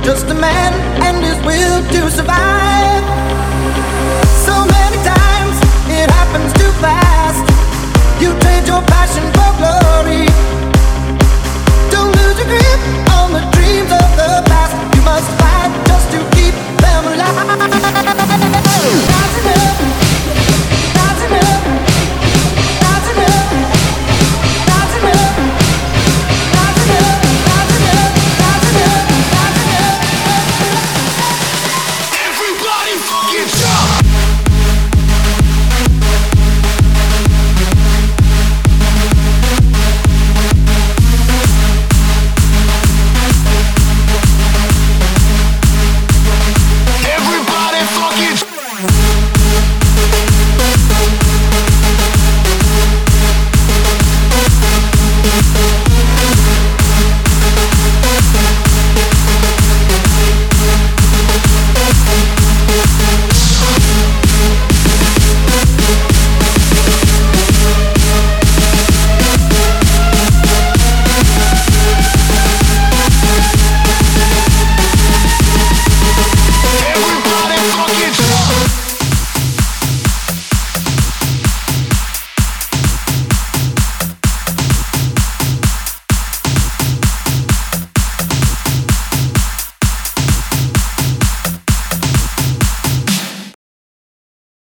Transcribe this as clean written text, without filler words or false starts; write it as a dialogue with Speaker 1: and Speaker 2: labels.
Speaker 1: just a man and his will to survive. So many times it happens too fast. You trade your passion for glory. Don't lose your grip on the dreams of the past. You must fight just to keep them alive. That's enough. That's enough. That's enough. That's enough. That's enough. That's enough. That's enough. That's enough. Everybody fucking jump. Everybody fucking